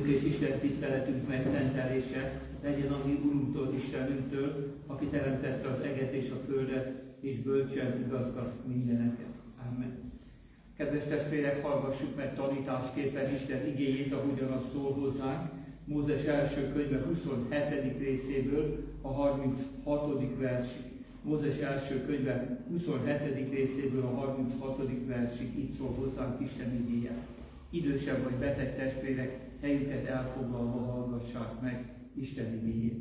hitünk és Isten tiszteletünk megszentelése legyen a mi Urunktól, Istenünktől, aki teremtette az eget és a földet, és bölcsen igazgat mindeneket. Amen. Kedves testvérek, hallgassuk meg tanításképpen Isten igéjét, ahogyan az szól hozzánk, Mózes első könyve 27. részéből a 36. versig. Mózes első könyve 27. részéből a 36. versig, így szól hozzánk Isten igéje. Idősebb vagy beteg testvérek, helyüket elfoglalva hallgassák meg Isten igéjét.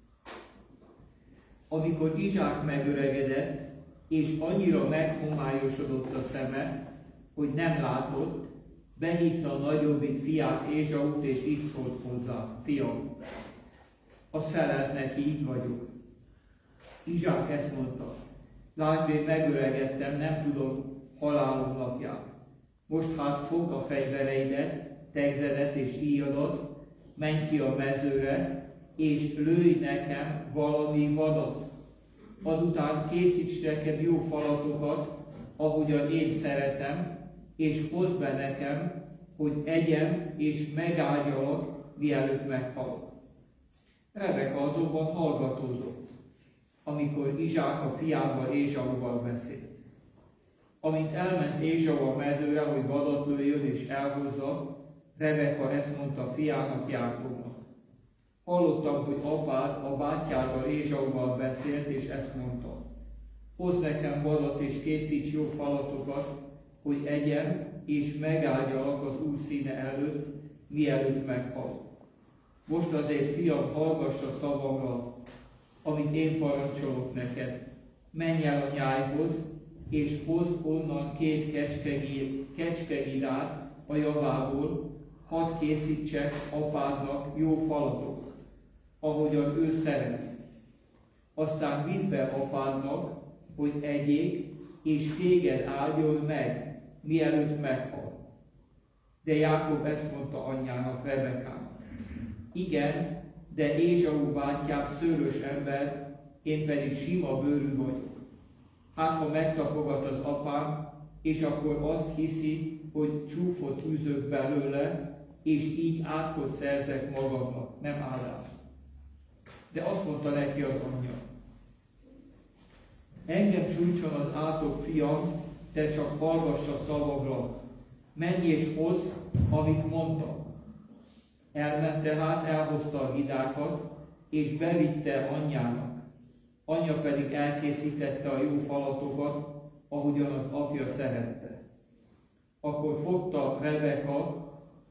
Amikor Izsák megöregedett, és annyira meghomályosodott a szeme, hogy nem látott, behívta a nagyobbik fiát, Ésaut, és így szólt hozzá: fiam, az felelt neki, így vagyok. Izsák ezt mondta: lásd, én megöregedtem, nem tudom halálom napját. Most hát fogd a fegyvereidet, tegzedet és íjadat, menj ki a mezőre, és lőj nekem valami vadat. Azután készíts nekem jó falatokat, ahogyan én szeretem, és hozd be nekem, hogy egyem és megágyalak, mielőtt meghalok. Rebeka azonban hallgatózott, amikor Izsák a fiával, Ésauval beszélt. Amint elment Ésau a mezőre, hogy vadat lőjön és elhozza, Rebeka ezt mondta a fiának, Jákobnak: hallottam, hogy apád a bátyáddal, Ésauval beszélt, és ezt mondta: hozd nekem vadat és készíts jó falatokat, hogy egyem és megágyalak az Úr színe előtt, mielőtt meghalok. Most azért, fiam, hallgass a szavamra, amit én parancsolok neked. Menj el a nyájhoz, és hozz onnan 2 kecskegidát a javából, hadd készítsek apádnak jó falatokat, ahogyan ő szereti. Aztán vidd be apádnak, hogy egyék, és téged áldjon meg, mielőtt meghal. De Jákob ezt mondta anyjának, Rebekának: igen, de Ésau bátyám szőrös ember, én pedig sima bőrű vagyok. Hát, ha megtapogat az apám, és akkor azt hiszi, hogy csúfot űzök belőle, és így átkot szerzek magamnak, nem áldást. De azt mondta neki az anyja: engem sújtson az átok, fiam, te csak hallgass a szavamra, menj és hozz, amit mondtam. Elment tehát, elhozta a gidákat, és bevitte anyjának. Anyja pedig elkészítette a jó falatokat, ahogyan az apja szerette. Akkor fogta Rebeka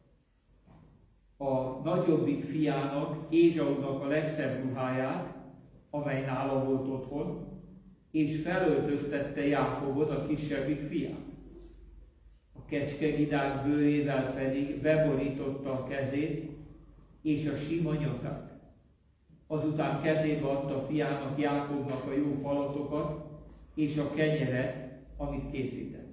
a nagyobbik fiának, Ésaunak a legszebb ruháját, amely nála volt otthon, és felöltöztette Jákobot, a kisebbik fiát. A kecskegidák bőrével pedig beborította a kezét és a sima nyakát. Azután kezébe adta fiának, Jákobnak a jó falatokat és a kenyeret, amit készített.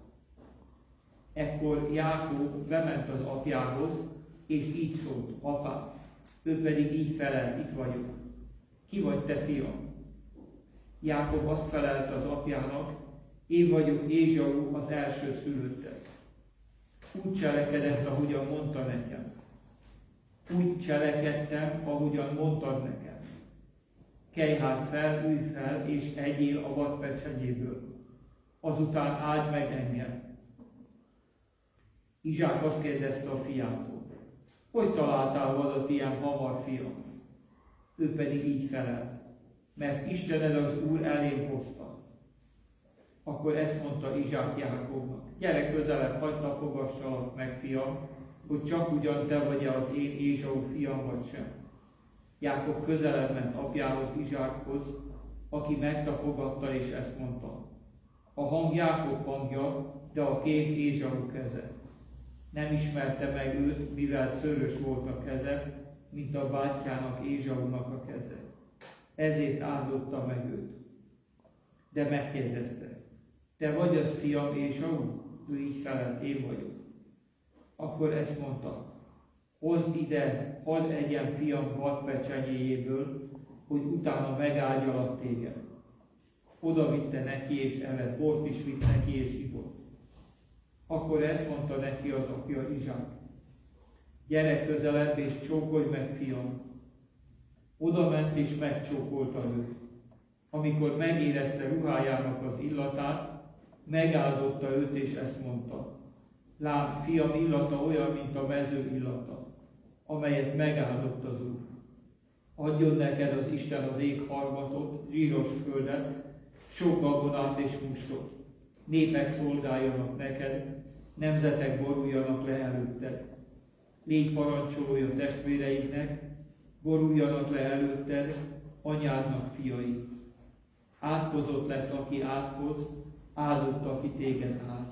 Ekkor Jákob bement az apjához, és így szólt: apám. Ő pedig így felelt: itt vagyok. Ki vagy te, fiam? Jákob azt felelte az apjának: én vagyok Ésau, az első szülötted. Úgy cselekedett, ahogyan mondta nekem. Úgy cselekedtem, ahogyan mondtad nekem. Kelj hát fel, ülj fel, és egyél a vadpecsenyéből. Azután áld meg engem. Izsák azt kérdezte a fiától: hogy találtál vadat ilyen hamar, fiam? Ő pedig így felelt: mert Istened az Úr elém hozta. Akkor ezt mondta Izsák Jákobnak: gyere közelebb, hagyd tapogassalak meg, fiam, hogy csak ugyan te vagy-e az én Ésau fiam, vagy sem. Jákob közelebb ment apjához, Izsákhoz, aki megtapogatta, és ezt mondta: a hang Jákob hangja, de a kés Ésau keze. Nem ismerte meg őt, mivel szőrös volt a keze, mint a bátyjának, Ésaunak a keze. Ezért áldotta meg őt. De megkérdezte: te vagy az fiam, Ésau? Ő így felelt: én vagyok. Akkor ezt mondta: hozd ide, hadd egyem fiam vadpecsenyéjéből, hogy utána megáldjalak téged. Oda vitte neki, és evett, bort is vitt neki, és ivott. Akkor ezt mondta neki az apja, Izsák: Gyere közelebb és csókolj meg, fiam. Oda ment és megcsókolta őt. Amikor megérezte ruhájának az illatát, megáldotta őt és ezt mondta: lám, fiam illata olyan, mint a mező illata, amelyet megáldott az Úr. Adjon neked az Isten az ég harmatot, zsíros földet, sok gabonát és mustot. Népek szolgáljanak neked, nemzetek boruljanak le előtted. Légy parancsolója testvéreidnek, boruljanak le előtted, anyádnak fiai. Átkozott lesz, aki átkoz, áldott, aki téged áld.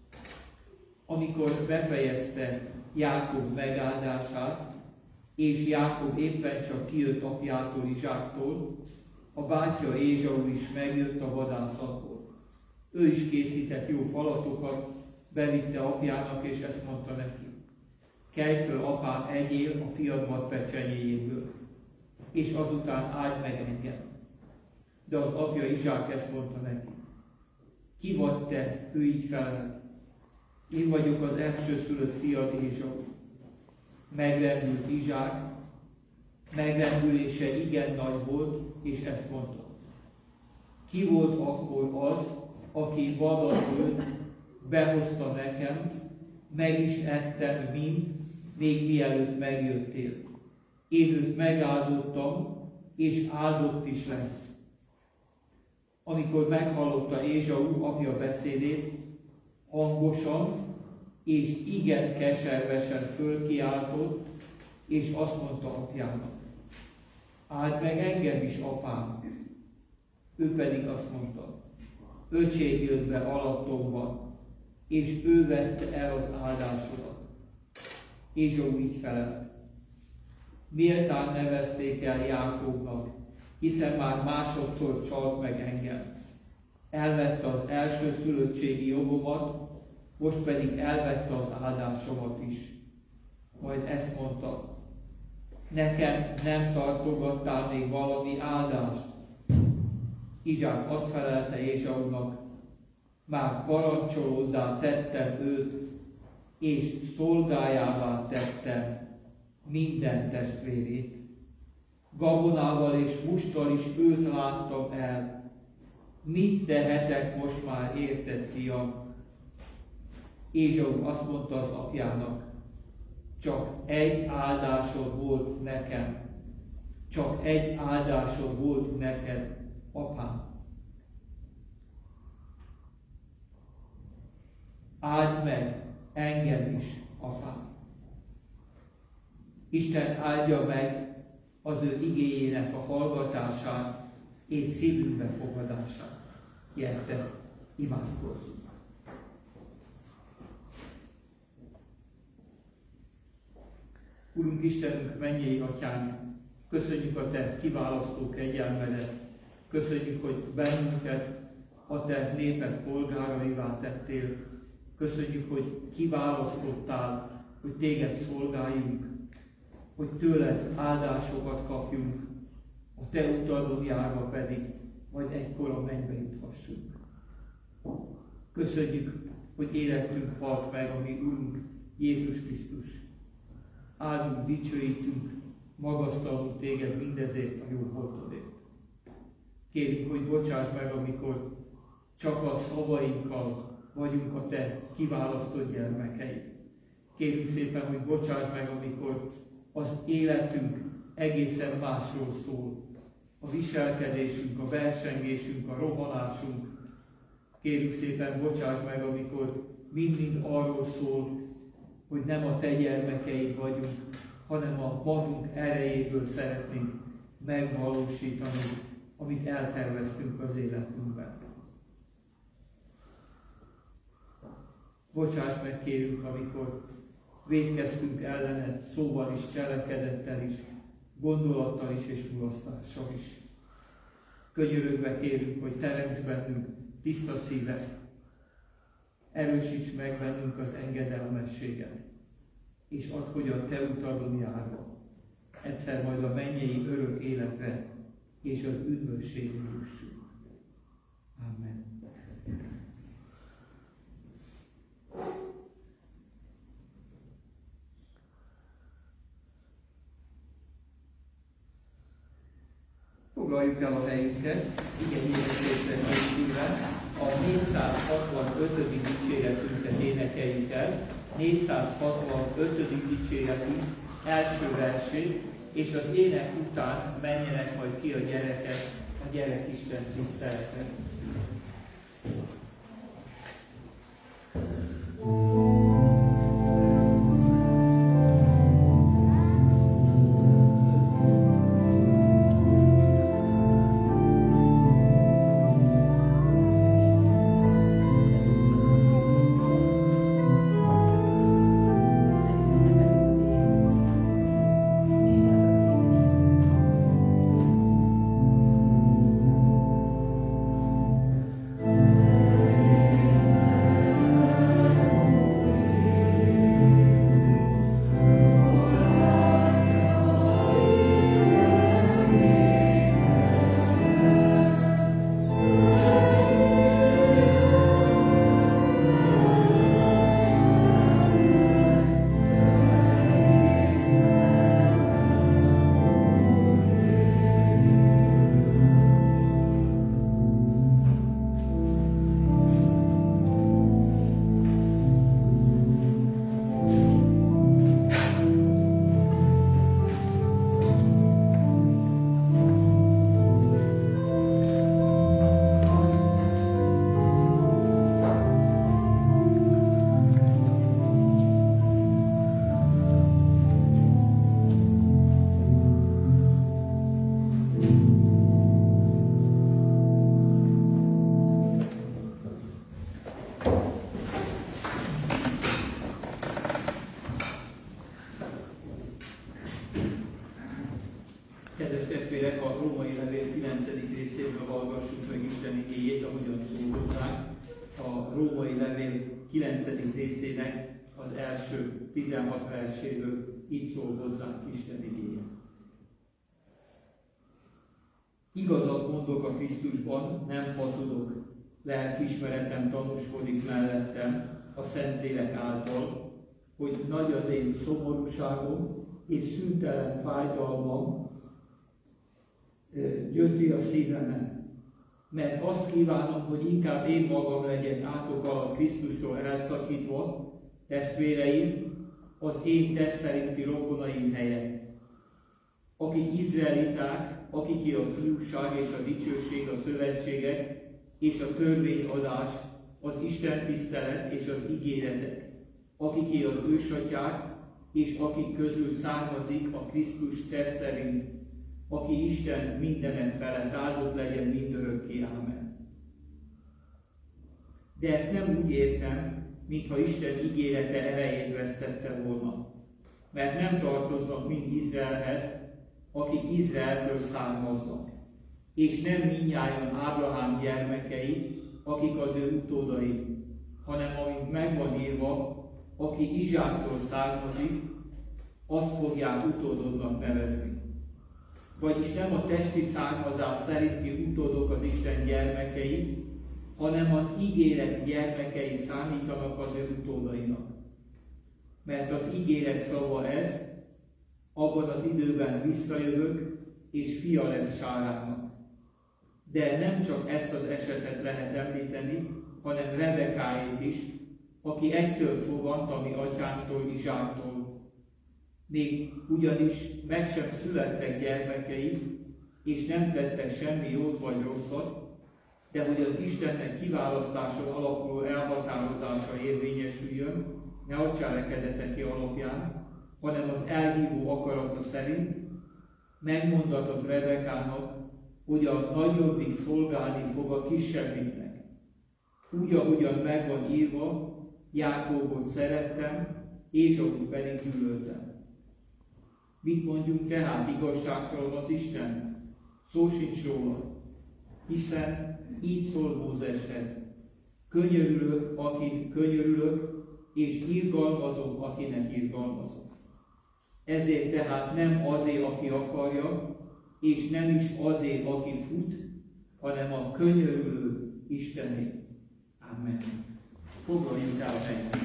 Amikor befejezte Jákob megáldását, és Jákob éppen csak kijött apjától, Izsáktól, a bátyja Ézsau is megjött a vadászatból. Ő is készített jó falatokat, bevitte apjának, és ezt mondta neki: kelj föl, apám, egyél a fiad vadpecsenyéjéből, és azután áld meg engem. De az apja Izsák ezt mondta neki: ki vagy te? Ő így felelt: én vagyok az elsőszülött fiad, Ézsau. Megrendült Izsák, megrendülése igen nagy volt, és ezt mondta: ki volt akkor az, aki vadat ölt, behozta nekem, meg is ettem mind, még mielőtt megjöttél. Én őt megáldottam, és áldott is lesz. Amikor meghallotta Ézsau apja beszédét, hangosan és igen keservesen fölkiáltott, és azt mondta apjának: áld meg engem is, apám. Ő pedig azt mondta: öcsém jött be alattomban, és ő vette el az áldásodat. Ézsau így felelt: méltán nevezték el Jákobnak, hiszen már másodszor csalt meg engem. Elvette az elsőszülöttségi jogomat, most pedig elvette az áldásomat is. Majd ezt mondta: nekem nem tartogattál még valami áldást? Izsák azt felelte Ézsaunak: már parancsolóddá tettem őt, és szolgájává tettem minden testvérét. Gabonával és musttal is őt láttam el. Mit tehetek most már érted, fiam? Ézsau azt mondta az apjának: csak egy áldásod volt nekem. Csak egy áldásod volt neked, apám. Áld meg engem is, apám. Isten áldja meg az ő igéjének a hallgatását és szívünkbe fogadását. Gyertek, imádkozzunk! Urunk Istenünk, mennyei Atyánk, köszönjük a Te kiválasztó kegyelmedet, köszönjük, hogy bennünket a Te néped polgáraivá tettél, köszönjük, hogy kiválasztottál, hogy Téged szolgáljunk, hogy Tőled áldásokat kapjunk, a Te utadon járva pedig majd egykor a mennybe juthassunk. Köszönjük, hogy életünk halt meg a mi Urunk Jézus Krisztus. Áldunk, dicsőítünk, magasztalunk Téged mindezért a jó voltodért. Kérjük, hogy bocsáss meg, amikor csak a szavainkkal vagyunk a Te kiválasztott gyermekeid. Kérjük szépen, hogy bocsáss meg, amikor az életünk egészen másról szól. A viselkedésünk, a versengésünk, a rohanásunk. Kérjük szépen, bocsáss meg, amikor mind-mind arról szól, hogy nem a Te gyermekeid vagyunk, hanem a magunk erejéből szeretnénk megvalósítani, amit elterveztünk az életünkben. Bocsáss meg, kérünk, amikor vétkeztünk ellened szóval is, cselekedettel is, gondolattal is és mulasztással is. Könyörögve kérünk, hogy teremts bennünk tiszta szívet, erősíts meg bennünk az engedelmességet, és add, hogy a Te utadon járva egyszer majd a mennyei örök életre és az üdvösségre jussunk. Amen. Foglaljuk el a helyünket, igen hirdetésre készülve, a 465. dicséretünket énekeljük el, 465. dicséretünk első versét, és az ének után menjenek majd ki a gyerekek a gyerekisten tiszteletre. Kedves testvérek, a Római Levél 9. részéből hallgassuk meg Isten igéjét, ahogyan szól hozzánk. A Római Levél 9. részének az első 16 verséből így szól hozzánk Isten igéje. Igazat mondok a Krisztusban, nem hazudok, lelkiismeretem tanúskodik mellettem a Szentlélek által, hogy nagy az én szomorúságom és szüntelen fájdalmam, gyötri a szívemet, mert azt kívánom, hogy inkább én magam legyek átok alatt Krisztustól elszakítva, testvéreim, az én test szerinti rokonaim helyett, akik izraeliták, akiké a fiúság és a dicsőség, a szövetségek és a törvényadás, az Isten tisztelet és az ígéretek, akiké az ősatyák, és akik közül származik a Krisztus test szerint, aki Isten mindenen felett áldott legyen mindörökké. Ámen. De ezt nem úgy értem, mintha Isten ígérete erejét vesztette volna, mert nem tartoznak mind Izraelhez, akik Izraeltől származnak, és nem mindnyájan Ábrahám gyermekei, akik az ő utódai, hanem amint megvan írva, aki Izsáktól származik, azt fogják utódodnak nevezni. Vagyis nem a testi származás szerinti utódok az Isten gyermekei, hanem az ígéret gyermekei számítanak az ő utódainak. Mert az ígéret szava ez, abban az időben visszajövök, és fia lesz Sárának. De nem csak ezt az esetet lehet említeni, hanem Rebekáét is, aki egytől fogant a mi atyánktól, Izsáktól. Még ugyanis meg sem születtek gyermekei, és nem tettek semmi jót vagy rosszat, de hogy az Istennek kiválasztáson alapuló elhatározása érvényesüljön, ne a cselekedeteki alapján, hanem az elhívó akarata szerint, megmondatott Rebekának, hogy a nagyobbik szolgálni fog a kisebbiknek. Úgy, ahogyan megvan írva, Jákóbot szerettem, Ézsaut pedig gyűlöltem. Mit mondjunk tehát igazságtalan az Isten? Szó sincs róla, hiszen így szól Mózeshez. Könyörülök, akin könyörülök, és irgalmazom, akinek irgalmazom. Ezért tehát nem azért, aki akarja, és nem is azért, aki fut, hanem a könyörülő Istené. Amen. Foglaljuk el a helyet.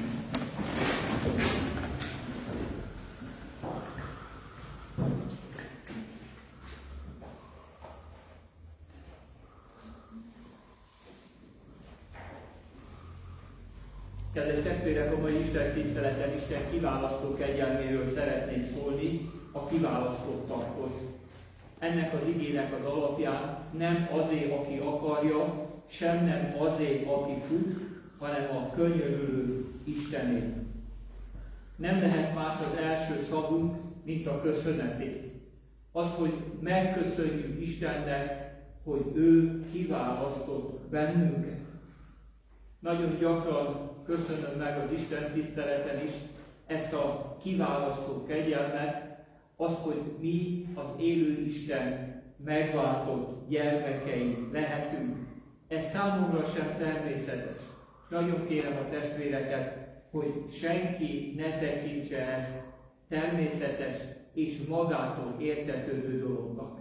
Kedves testvérek, a mai Isten tiszteleten Isten kiválasztó kegyelméről szeretnék szólni a kiválasztottakhoz. Ennek az igének az alapján nem azért, aki akarja, sem nem azért, aki fut, hanem a könyörülő Istené. Nem lehet más az első szavunk, mint a köszönetét. Az, hogy megköszönjük Istennek, hogy ő kiválasztott bennünket. Nagyon gyakran köszönöm meg az Isten tiszteleten is ezt a kiválasztó kegyelmet, azt, hogy mi az élő Isten megváltott gyermekei lehetünk. Ez számomra sem természetes. És nagyon kérem a testvéreket, hogy senki ne tekintse ezt természetes és magától értetődő dolognak.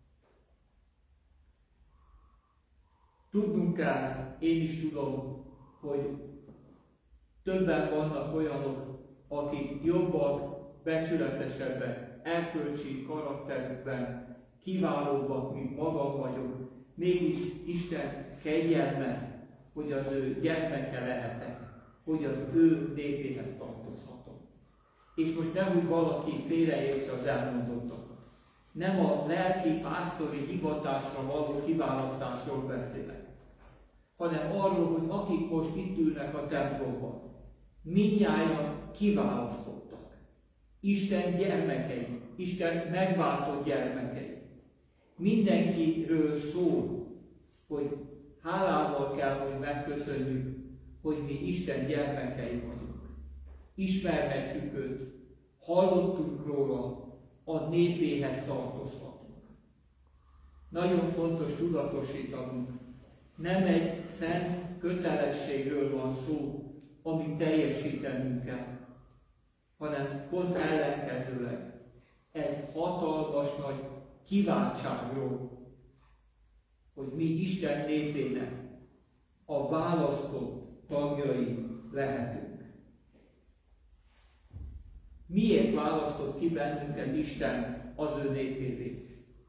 Tudnunk kell, én is tudom, hogy többen vannak olyanok, akik jobbak, becsületesebbek, erkölcsi karakterükben, kiválóbbak, mint magam vagyok, mégis Isten kegyelme, hogy az ő gyermeke lehetek, hogy az ő népéhez tartozhatom. És most nehogy valaki félreértse az elmondottakat. Nem a lelki pásztori hivatásra való kiválasztásról beszélek, hanem arról, hogy akik most itt ülnek a templomban, mindnyájan kiválasztottak. Isten gyermekei, Isten megváltott gyermekei. Mindenkiről szól, hogy hálával kell, hogy megköszönjük, hogy mi Isten gyermekei vagyunk. Ismerhetjük őt, hallottunk róla, a népéhez tartozhatunk. Nagyon fontos tudatosítanunk, nem egy szent kötelességről van szó, amit teljesítenünk kell, hanem pont ellenkezőleg egy hatalmas nagy kiváltságról, hogy mi Isten népének a választott tagjai lehetünk. Miért választott ki bennünket Isten az ő népévé?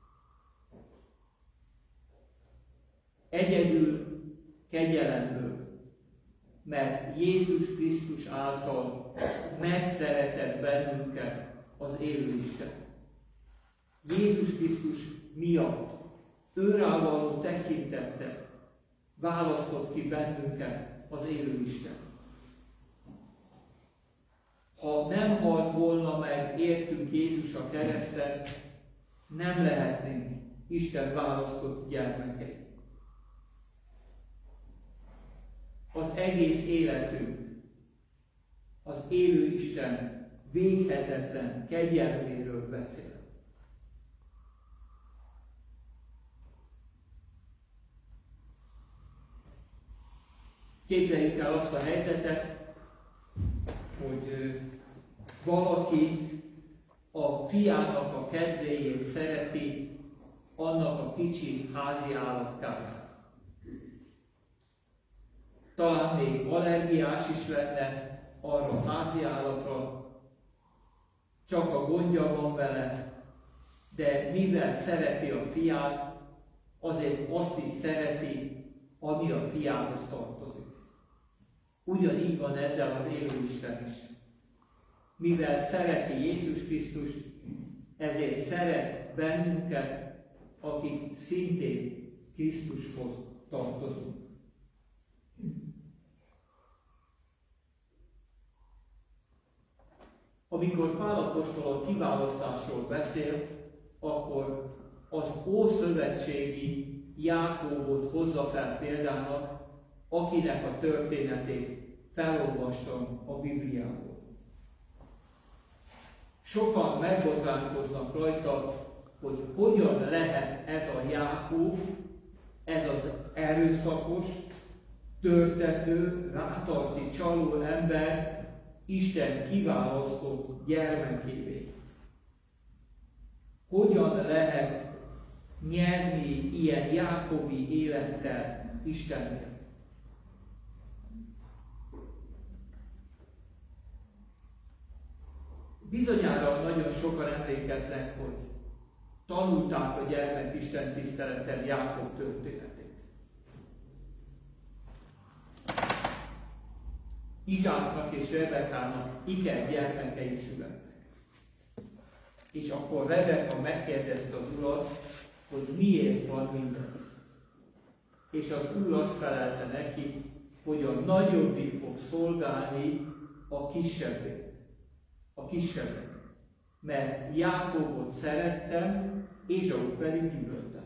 Egyedül kegyelemből, mert Jézus Krisztus által megszeretett bennünket az élő Isten. Jézus Krisztus miatt őrá való tekintettel választott ki bennünket az élő Isten. Ha nem halt volna meg értünk Jézus a kereszten, nem lehetnénk Isten választott gyermekei. Az egész életünk az élő Isten véghetetlen kegyelméről beszél. Képzeljük el azt a helyzetet, hogy valaki a fiának a kedvéért szereti annak a kicsi házi állatkát. Talán még allergiás is lenne arra a házi állatra, csak a gondja van vele, de mivel szereti a fiát, azért azt is szereti, ami a fiához tartozik. Ugyanígy van ezzel az élő Isten is. Mivel szereti Jézus Krisztust, ezért szeret bennünket, akik szintén Krisztushoz tartozunk. Amikor Pál apostol a kiválasztásról beszél, akkor az ószövetségi Jákóbot hozza fel példának, akinek a történetét felolvastam a Bibliából. Sokan megbotránkoznak rajta, hogy hogyan lehet ez a Jákób, ez az erőszakos, törtető, rátarti, csaló ember Isten kiválasztott gyermekévé. Hogyan lehet nyerni ilyen jákobi élettel Istennél? Bizonyára nagyon sokan emlékeznek, hogy tanulták a gyermekisten tiszteleten Jákob történetét. Izsáknak és Rebekának iker gyermekei születtek. És akkor Rebeka megkérdezte az Urat, hogy miért van mindez. És az Úr azt felelte neki, hogy a nagyobbik fog szolgálni a kisebbet. A kisebbet. Mert Jákobot szerettem, Ézsaut pedig gyűlöltem.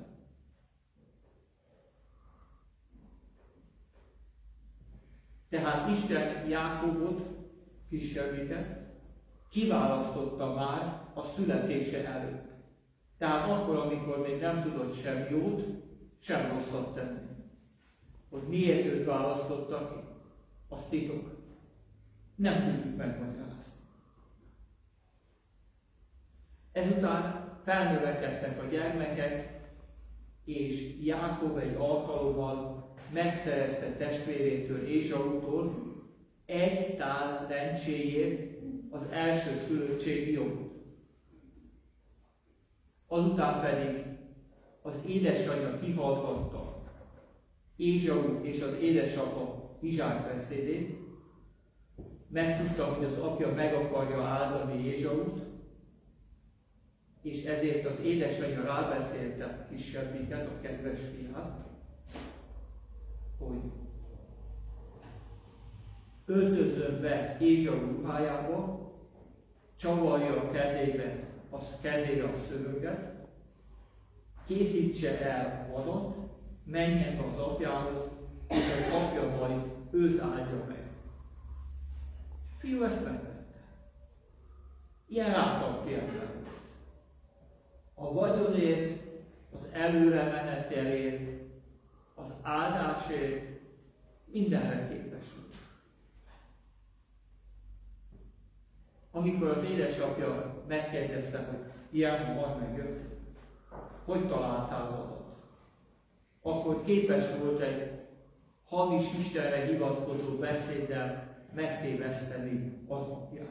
Tehát Isten Jákobot, kisebbiket, kiválasztotta már a születése előtt. Tehát akkor, amikor még nem tudott sem jót, sem rosszat tenni. Hogy miért őt választotta ki, az titok. Nem tudjuk megmagyarázni. Ezután felnövekedtek a gyermekek, és Jákob egy alkalommal megszerezte testvérétől, Ésautól egy tál lencséjét az első szülöttségi jogot. Azután pedig az édesanyja kihallgatta Ézsau és az édesapa Izsák beszédét, megtudta, hogy az apja meg akarja áldani Ézsaut, és ezért az édesanyja rábeszélte a kisebbiket, a kedves fiát, hogy öltözön be Ézsau ruhájába, csavarja a kezére a szőröget, készítse el vanat, menjen az apjához, és az apja majd őt áldja meg. A fiú ezt megtette. Ilyen rátartérben. A vagyonért, az előre menetelért, az áldásért mindenre képes. Amikor az édesapja megkérdezte, hogy ilyen hamar megjött, hogy találtál valamit, akkor képes volt egy hamis Istenre hivatkozó beszéddel megtéveszteni az apját.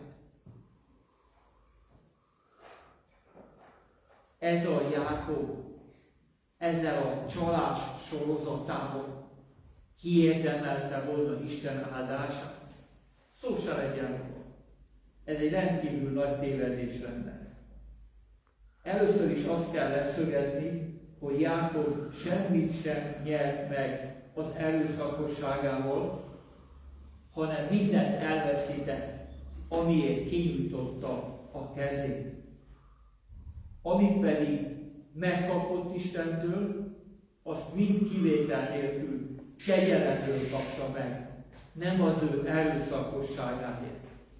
Ez a Jákob ezzel a csalás sorozatával kiérdemelte volna Isten áldását. Szó se legyen róla. Ez egy rendkívül nagy tévedés lenne. Először is azt kell leszögezni, hogy Jákob semmit sem nyert meg az erőszakosságával, hanem mindent elveszített, amiért kinyújtotta a kezét. Amit pedig megkapott Istentől, azt mind kivétel nélkül kegyelemről kapta meg, nem az ő erőszakosságáért,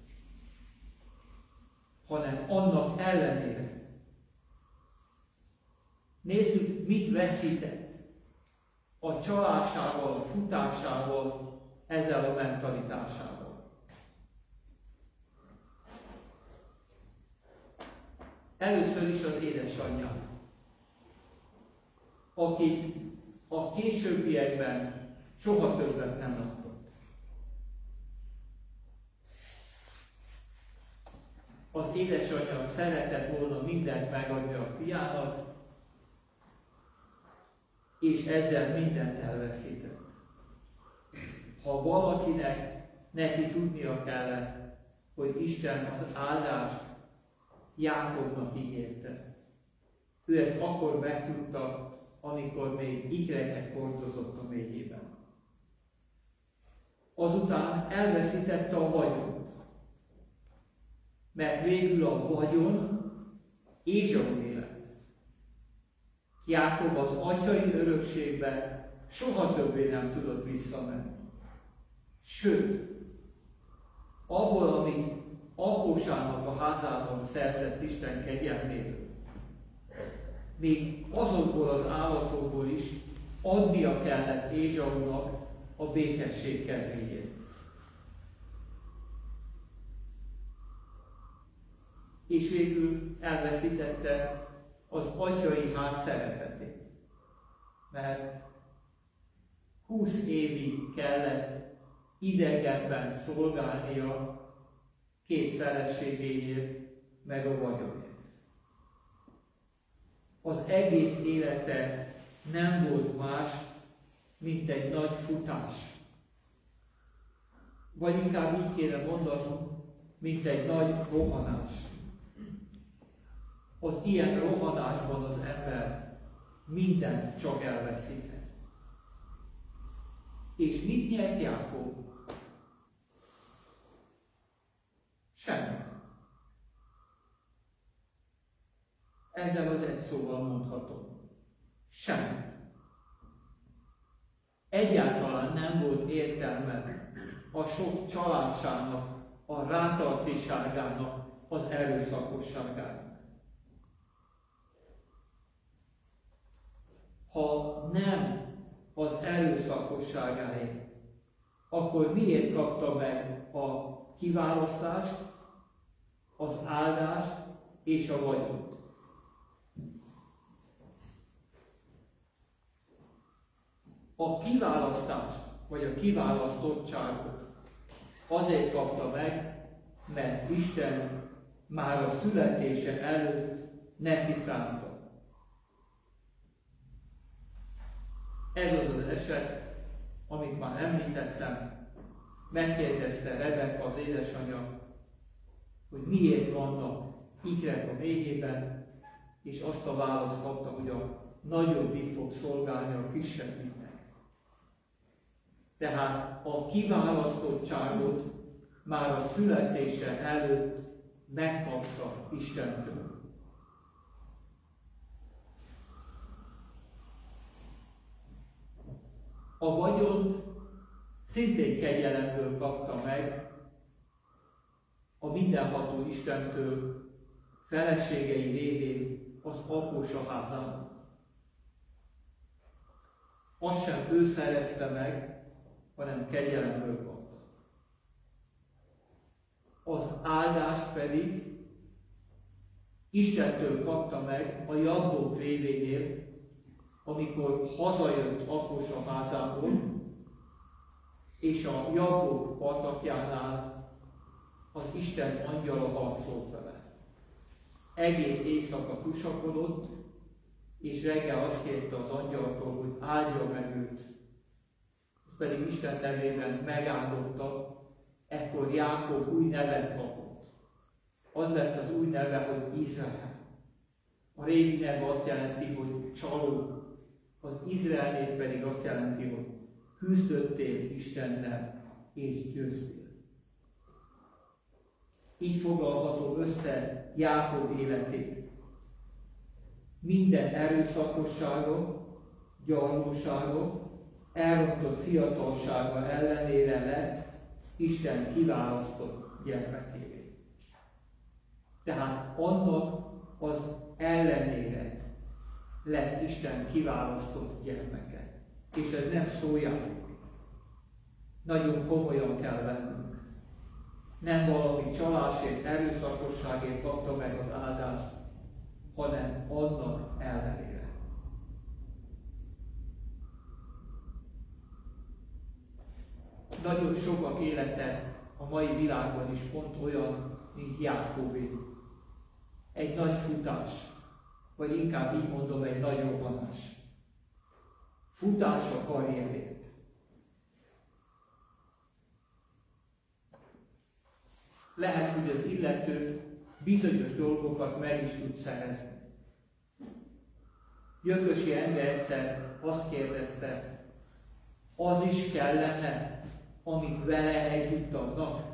hanem annak ellenére. Nézzük, mit veszített a csalásával, a futásával, ezzel a mentalitásával. Először is az édesanyját, akit a későbbiekben soha többet nem látott. Az édesanyja szeretett volna mindent megadni a fiának, és ezzel mindent elveszített. Ha valakinek neki tudnia kellett, hogy Isten az áldást Jákobnak ígérte. Ő ezt akkor megtudta, amikor még ikreket hordozott a mélyében. Azután elveszítette a vagyont, mert végül a vagyon Ézsaué lett. Jákob az atyai örökségbe soha többé nem tudott visszamenni. Sőt, abból, amit apósának a házában szerzett Isten kegyelméből, még azokból az állatokból is adnia kellett Ézsaunak a békesség kedvéért. És végül elveszítette az atyai ház szerepetét, mert 20 évig kellett idegenben szolgálnia két feleségéért, meg a vagyonért. Az egész élete nem volt más, mint egy nagy futás. Vagy inkább így kéne mondanom, mint egy nagy rohanás. Az ilyen rohanásban az ember mindent csak elveszíthet. És mit nyert Jákob? Semmi. Ezzel az egy szóval mondhatom. Semmi. Egyáltalán nem volt értelme a sok csalásának, a rátartiságának, az erőszakosságának. Ha nem az erőszakosságáért, akkor miért kapta meg a kiválasztást, az áldást és a vagyont? A kiválasztást, vagy a kiválasztottságot azért kapta meg, mert Isten már a születése előtt neki szánta. Ez az az eset, amit már említettem, megkérdezte Rebekka, az édesanyja, hogy miért vannak ikrek a méhében, és azt a választ kapta, hogy a nagyobbik fog szolgálni a kisebbiknek. Tehát a kiválasztottságot már a születése előtt megkapta Istentől. A vagyont szintén kegyelemből kapta meg a mindenható Istentől, feleségei révén az apósa házában. Azt sem ő szerezte meg, hanem kegyelemből kapta. Az áldást pedig Istentől kapta meg a Jabbok révénél, amikor hazajött apósa házából, és a Jabbok patakjánál az Isten angyala harcolt vele. Egész éjszaka tusakodott, és reggel azt kérte az angyaltól, hogy áldja meg őt. Pedig Isten nevében megáldotta, ekkor Jákob új nevet kapott. Az lett az új neve, hogy Izrael. A régi neve azt jelenti, hogy csaló. Az Izrael név pedig azt jelenti, hogy küzdöttél Istennel és győztél. Így foglalható össze Jákob életét. Minden erőszakossága, gyarlósága, elrontott fiatalsága ellenére lett Isten kiválasztott gyermekévé. Tehát annak az ellenére lett Isten kiválasztott gyermeke. És ez nem szójáték. Nagyon komolyan kell vennünk. Nem valami csalásért, erőszakosságért kapta meg az áldást, hanem annak ellenére. Nagyon sokak élete a mai világban is pont olyan, mint Jákobé. Egy nagy futás, vagy inkább így mondom, egy nagy rohanás. Futás a karrierért. Lehet, hogy az illető bizonyos dolgokat meg is tud szerezni. Jökösi Enge egyszer azt kérdezte, az is kellene, amit vele együtt adnak?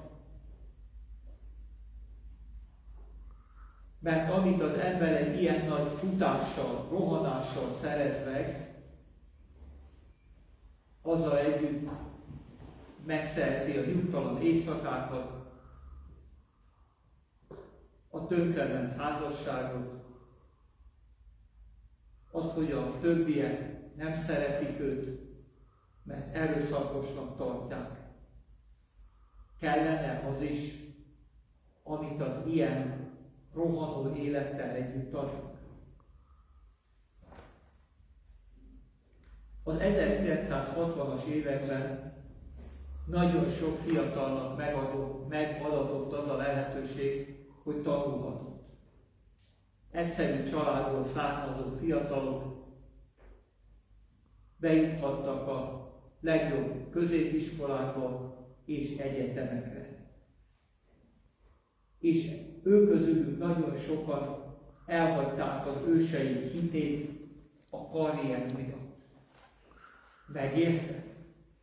Mert amit az ember egy ilyen nagy futással, rohanással szerez meg, azzal együtt megszerzi a nyugtalan éjszakákat, a tönkrement házasságot, azt, hogy a többiek nem szeretik őt, mert erőszakosnak tartják. Kellene az is, amit az ilyen rohanó élettel együtt adnak. Az 1960-as években nagyon sok fiatalnak megadatott az a lehetőség, hogy tanulhatott. Egyszerű családból származó fiatalok bejuthattak a legjobb középiskolákba, és egyetemekre. És ők közülük nagyon sokan elhagyták az őseik hitét a karrier miatt. Megérte?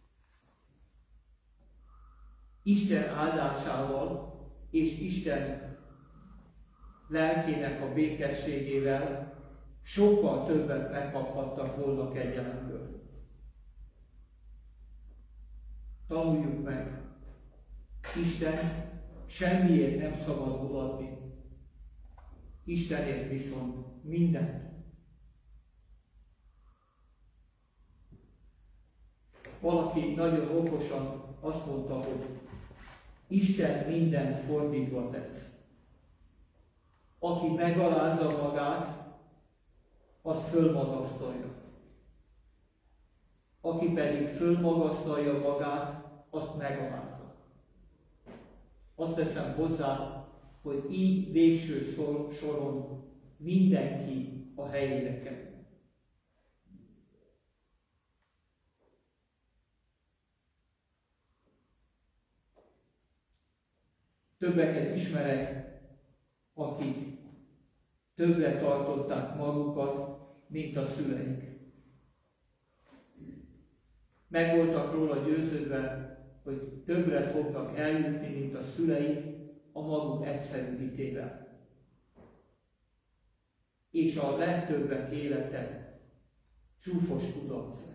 Isten áldásával és Isten lelkének a békességével sokkal többet megkaphattak volna kegyelemből. Tanuljuk meg, Isten semmiért nem szabad odaadni. Istenért viszont mindent. Valaki nagyon okosan azt mondta, hogy Isten mindent fordítva tesz. Aki megalázza magát, azt fölmagasztalja. Aki pedig fölmagasztalja magát, azt megalázza. Azt teszem hozzá, hogy így végső soron mindenki a helyére kerül. Többeket ismerek, akik többre tartották magukat, mint a szüleik. Meg voltak róla győződve, hogy többre fognak eljutni, mint a szüleik a maguk egyszerű hitével. És a legtöbbek élete csúfos kudarc lett.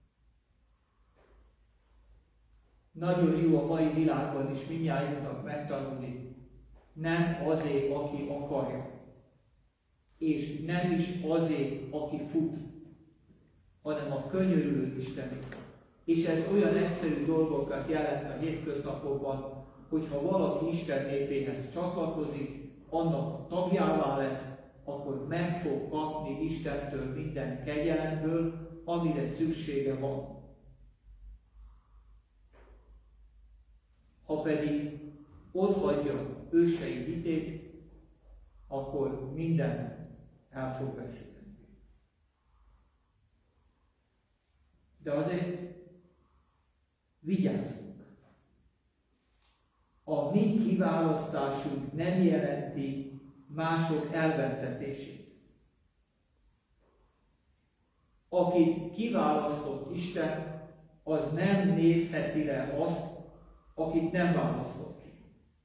Nagyon jó a mai világban is mindnyájunknak megtanulni, nem azért, aki akarja, és nem is azért, aki fut, hanem a könyörülő Istennek. És ez olyan egyszerű dolgokat jelent a hétköznapokban, hogyha valaki Isten népéhez csatlakozik, annak a tagjává lesz, akkor meg fog kapni Istentől minden kegyelemből, amire szüksége van. Ha pedig otthagyja ősei hitét, akkor minden el fog veszíteni. De azért vigyázzunk! A mi kiválasztásunk nem jelenti mások elvettetését. Akit kiválasztott Isten, az nem nézheti le azt, akit nem választott ki.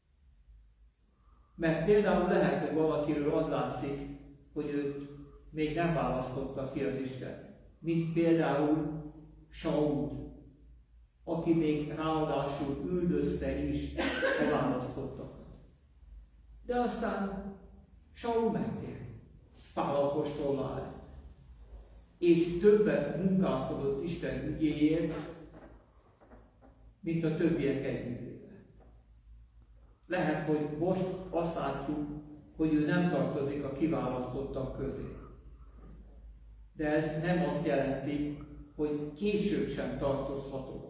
Mert például lehet, hogy valakiről az látszik, hogy őt még nem választotta ki az Isten. Mint például Sault, aki még ráadásul üldözte is a választottakat. De aztán Saul megtér, Pál apostollá lett, és többet munkálkodott Isten ügyéért, mint a többiek együttében. Lehet, hogy most azt látjuk, hogy ő nem tartozik a kiválasztottak közé. De ez nem azt jelenti, hogy később sem tartozhatóak.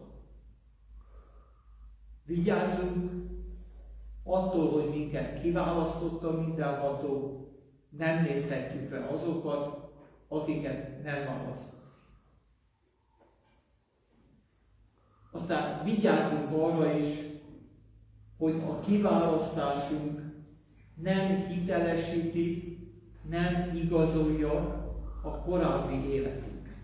Vigyázzunk, attól, hogy minket kiválasztotta mindenható, nem nézhetjük le azokat, akiket nem választott. Aztán vigyázzunk arra is, hogy a kiválasztásunk nem hitelesíti, nem igazolja a korábbi életünket.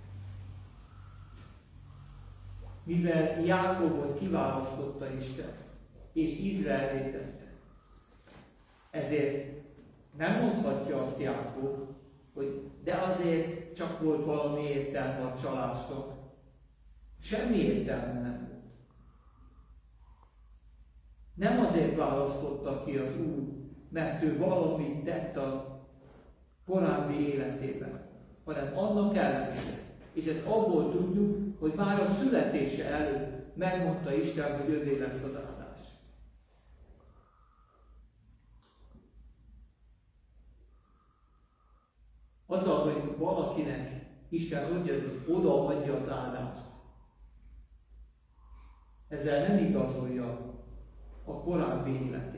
Mivel Jákobot kiválasztotta Isten, és Izraelé tette, ezért nem mondhatja azt Jákob, hogy de azért csak volt valami értelme a csalásnak. Semmi értelme nem volt. Nem azért választotta ki az Úr, mert ő valamit tett a korábbi életében, hanem annak ellenére. És ezt abból tudjuk, hogy már a születése előtt megmondta Isten, hogy övé lesz az áldás. Azzal, hogy valakinek Isten odaadja az áldást, ezzel nem igazolja a korábbi életét.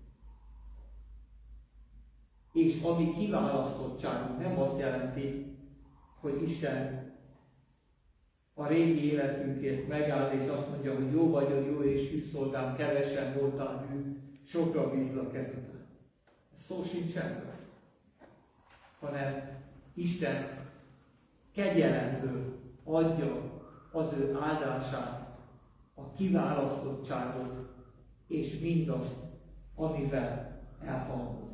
És ami kiválasztottságunk nem azt jelenti, hogy Isten a régi életünkért megáll, és azt mondja, hogy jó vagyok, jó és hű szolgám, kevesen voltál hű, sokra bízlak ezután. Szó sincs erről, hanem Isten kegyelemből adja az ő áldását, a kiválasztottságot, és mindazt, amivel elhalmoz.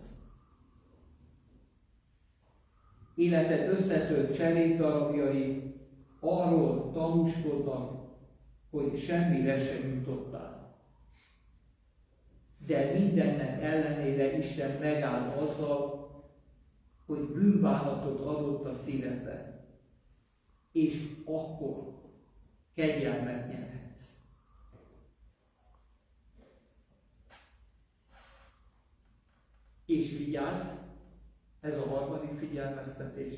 Életed összetört cserékdarabjai arról tanúskodnak, hogy semmire sem jutottál. De mindennek ellenére Isten megállt azzal, hogy bűnbánatot adott a szívedbe, és akkor kegyelmet nyerhetsz. És vigyázz, ez a harmadik figyelmeztetés.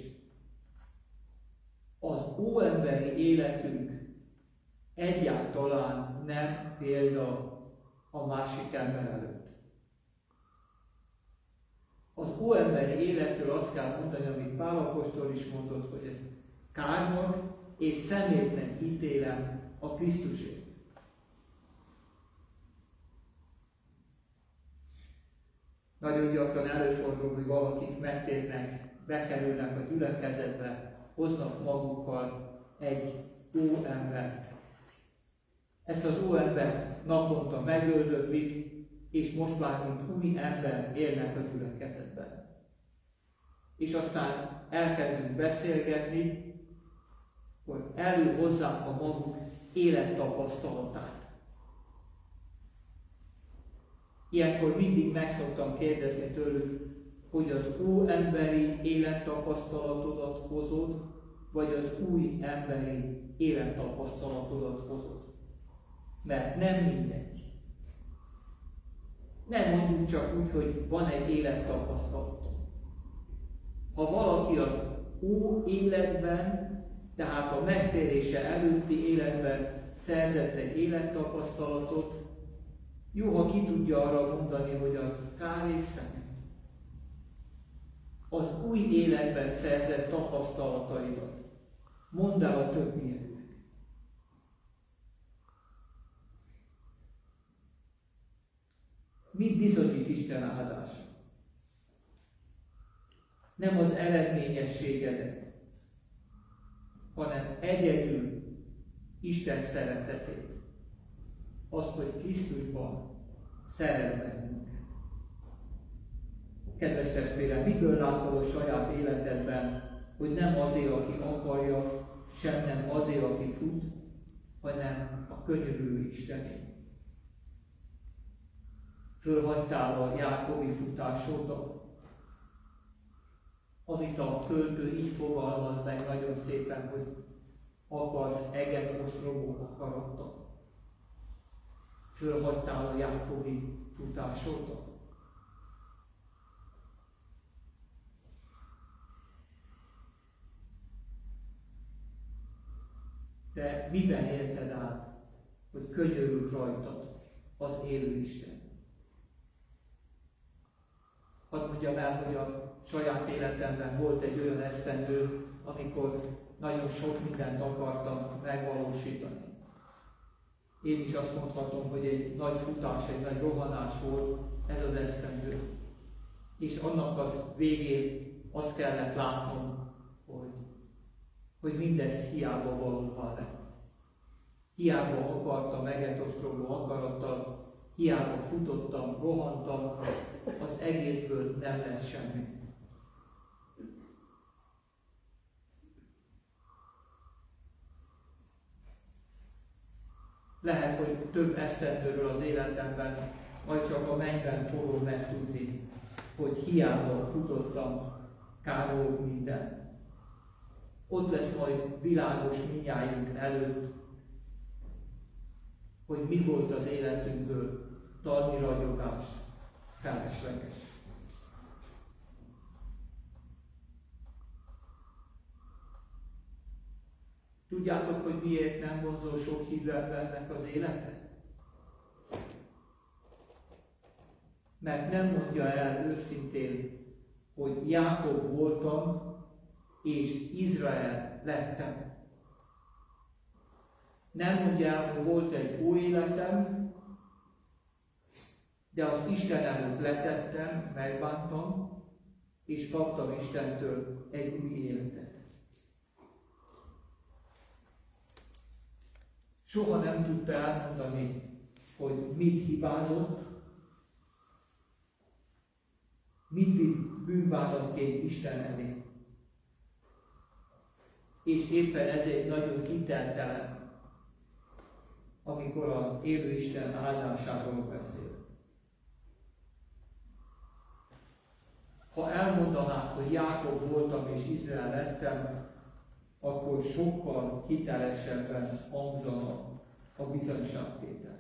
Az óemberi életünk egyáltalán nem példa a másik ember előtt. Az óemberi életről azt kell mondani, amit Pál apostol is mondott, hogy ez kárnak és szemétnek ítélem a Krisztusért. Nagyon gyakran előfordul, hogy valakik megtérnek, bekerülnek a gyülekezetbe, hoznak magukkal egy óembert. Ezt az óembert naponta megöldöklik, és most már mint új ember élnek a gyülekezetben. És aztán elkezdünk beszélgetni, hogy előhozzák a maguk élettapasztalatát. Ilyenkor mindig meg szoktam kérdezni tőlük, hogy az óemberi élettapasztalatodat hozod, vagy az új emberi élettapasztalatodat hozod. Mert nem mindegy. Nem mondjuk csak úgy, hogy van egy élettapasztalatom. Ha valaki az életben, tehát a megtérése előtti életben szerzett egy élettapasztalatot, jó, ha ki tudja arra mondani, hogy az kár és szemet. Az új életben szerzett tapasztalataidat mondd el a többieknek. Mit bizonyít Isten áldása? Nem az eredményességedet, hanem egyedül Isten szeretetét. Azt, hogy Krisztusban szeret bennünket. Kedves testvérem, miből látod a saját életedben, hogy nem azért, aki akarja, sem nem azért, aki fut, hanem a könyörülő Istenét. Fölhagytál a Jákobi futásodra, amit a költő így fogalmaz meg nagyon szépen, hogy akarsz eget ostromó akarattal. Fölhagytál a Jákobi futásodra. De miben érted át, hogy könyörült rajtad az élő Isten? Hadd mondjam el, hogy a saját életemben volt egy olyan esztendő, amikor nagyon sok mindent akartam megvalósítani. Én is azt mondhatom, hogy egy nagy futás, egy nagy rohanás volt ez az esztendő. És annak az végén azt kellett látnom, hogy mindez hiába valóvá lett. Hiába akartam megetostromló akarattal, hiába futottam, rohantam, az egészből nem lett semmi. Lehet, hogy több esztendőről az életemben, majd csak a mennyben fogom megtudni, hogy hiába futottam, kár volt minden. Ott lesz majd világos mindnyájunk előtt, hogy mi volt az életünkből talmi ragyogás, felesleges. Tudjátok, hogy miért nem vonzó sok hívő embernek az élete? Mert nem mondja el őszintén, hogy Jákob voltam, és Izrael lettem. Nem mondja el, hogy volt egy új életem, de azt Isten előtt letettem, megbántam, és kaptam Istentől egy új életet. Soha nem tudta elmondani, hogy mit hibázott, mit vitt bűnvállaltként Isten elé. És éppen ezért nagyon hiteltelen, amikor az élő Isten áldásáról beszél. Ha elmondanák, hogy Jákob voltam és Izrael lettem, akkor sokkal hitelesebben hangzana a bizonyságtétel.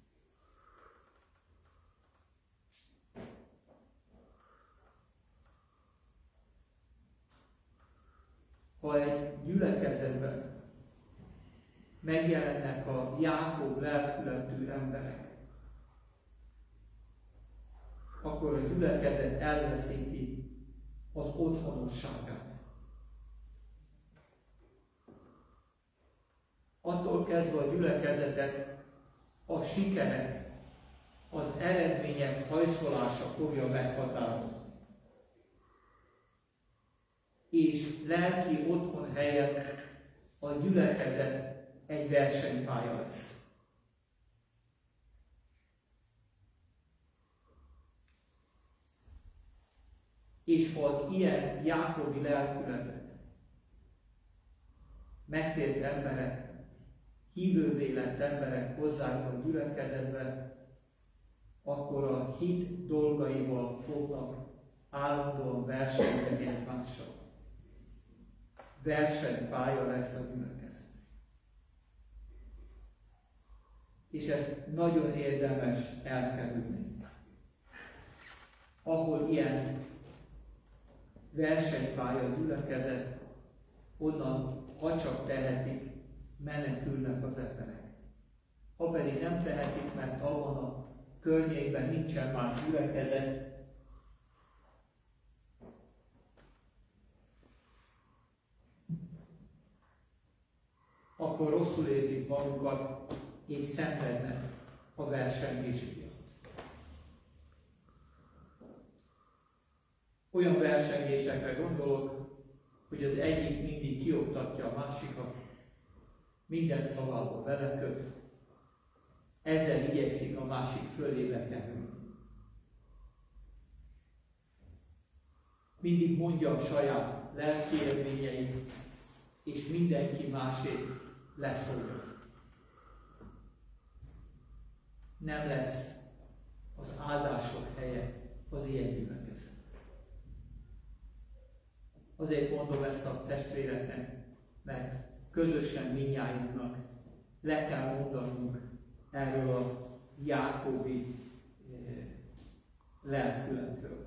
Ha egy gyülekezetben megjelennek a Jákob lelkületű emberek, akkor a gyülekezet elveszíti az otthonosságát. Attól kezdve a gyülekezetet a sikerek, az eredmények hajszolása fogja meghatározni. És lelki otthon helyett a gyülekezet egy versenypálya lesz. És ha az ilyen jákobi lelkületet megtért emberek, hívővé lett emberek hozzák a gyülekezetbe, akkor a hit dolgaival fognak állandóan versenyzni egymással. Versenypálya lesz a gyülekezet. És ezt nagyon érdemes elkerülni. Ahol ilyen versenypálya gyülekezet, onnan, ha csak tehetik, menekülnek az emberek. Ha pedig nem tehetik, mert abban a környékben nincsen más gyülekezet, akkor rosszul érzik magukat, és szenvednek a versengés miatt. Olyan versengésekre gondolok, hogy az egyik mindig kioktatja a másikat, minden szavával beleköt, ezzel igyekszik a másik fölébe kerülni. Mindig mondja a saját lelki élményeit, és mindenki másét leszólja. Nem lesz az áldások helye az ilyen gyülekezet. Azért mondom ezt a testvéreknek, mert közösen mindnyájunknak le kell mondanunk erről a jákobi lelkületről.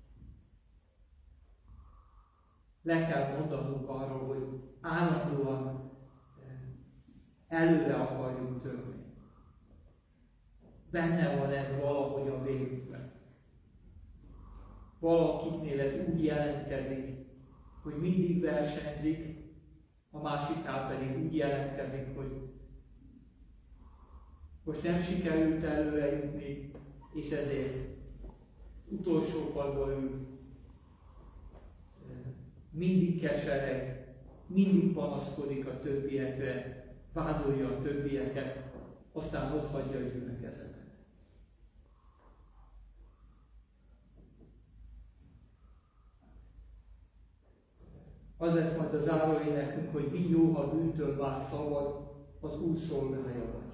Le kell mondanunk arról, hogy állandóan előre akarjunk törni. Benne van ez valahogy a végükben. Valakiknél ez úgy jelentkezik, hogy mindig versenyzik, a másiknál pedig úgy jelentkezik, hogy most nem sikerült előre jutni, és ezért utolsó padba ül, mindig kesereg, mindig panaszkodik a többiekre, vádolja a többieket, aztán ott hagyja a gyülekezetet. Az lesz majd az záróénekünk, hogy mi jó, ha bűntől válsz szabad, az Úr szolgálja vagy.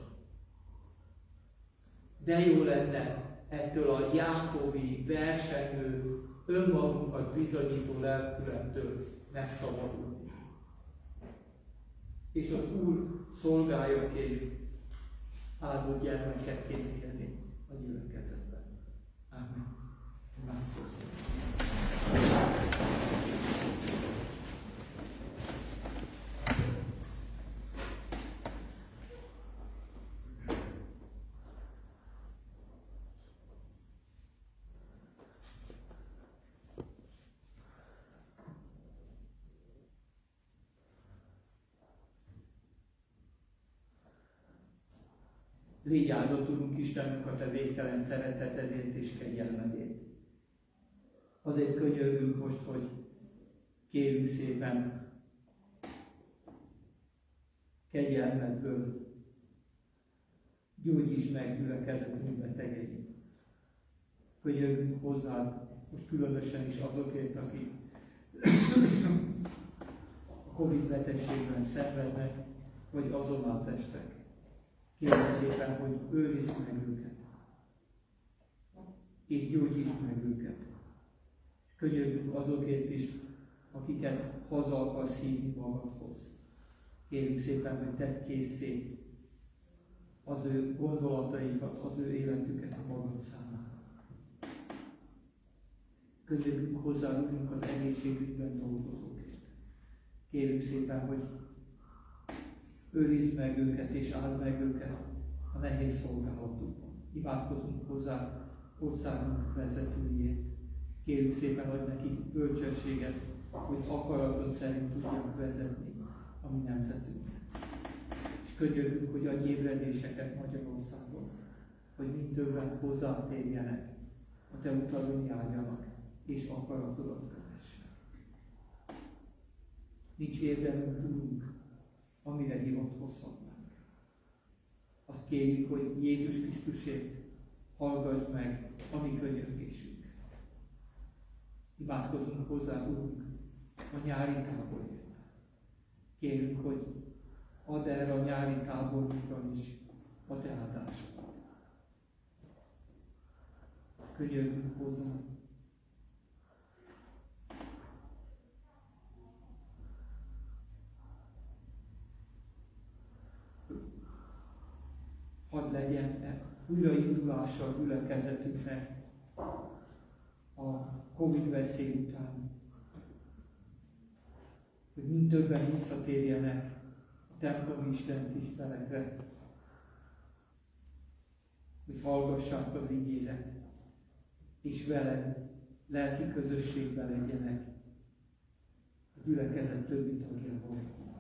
De jó lenne ettől a jákobi, versengő, önmagunkat bizonyító lelkülettől megszabadulni. És az Úr szolgáljaként áldott gyermekekként élni a gyülekezetben. Amen. Légy áldott, Urunk Istenünk, a Te végtelen szeretetedért és kegyelmedért. Azért könyörgünk most, hogy kérjük szépen kegyelmedből gyógyítsd meg gyülekezetünk betegeit. Könyörgünk hozzád, most különösen is azokért, akik a Covid betegségben szenvednek, vagy azonnal testek. Kérjük szépen, hogy őrizd meg őket, és gyógyítsd meg őket. És könyörgünk azokért is, akiket haza akarsz hívni magadhoz. Kérjük szépen, hogy tedd készé az ő gondolataikat, az ő életüket a magad számára. Könyörgünk hozzá, Urunk, az egészségügyben dolgozókért. Kérjük szépen, hogy őrizd meg őket és áld meg őket a nehéz szolgálatukban. Imádkozunk hozzá országunk vezetőjét. Kérjük szépen, adj nekik bölcsességet, hogy akaratod szerint tudják vezetni a mi nemzetünket. És könyörgünk, hogy adj ébredéseket Magyarországon, hogy mind többen hozzátérjenek, a Te utadon járjanak, és akaratodat kövessenek. Nincs érdemünk, Urunk, amire hivatkozhatnánk. Azt kérjük, hogy Jézus Krisztusért hallgass meg a mi könyörgésünk. Imádkozunk hozzá, Urunk, a nyári táborért. Kérjük, hogy add erre a nyári táborunkra is a Te áldásodat. Könyörgünk hozzá. Hadd legyen újraindulása a gyülekezetünknek a Covid veszély után, hogy mind többen visszatérjenek a templomi Isten tiszteletre, hogy hallgassák az igédet, és veled lelki közösségben legyenek a gyülekezet többi tagjával.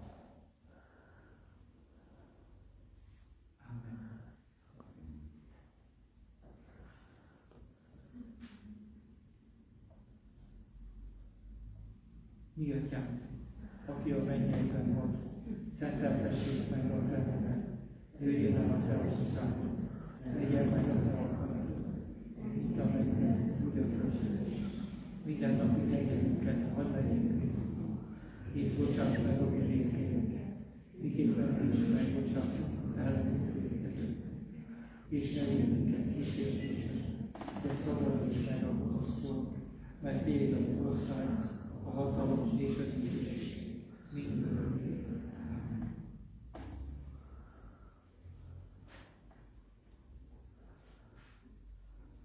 Mi Atyánk, aki a mennyekben van, szenteltessék meg a Te neved, jöjjön el a Te országod, legyen meg a Te akaratod, mint a mennyben, úgy a földön is. Minden napi tegyenünket add meg nékünk, és bocsáss meg a mi vétkeinket, miképpen mi is megbocsátunk ellenünk vétkezőknek. És ne vigy minket kísértésbe, de szabadíts meg a gonosztól, mert Tiéd az ország, a hatalom és a dicsőség mind örökké.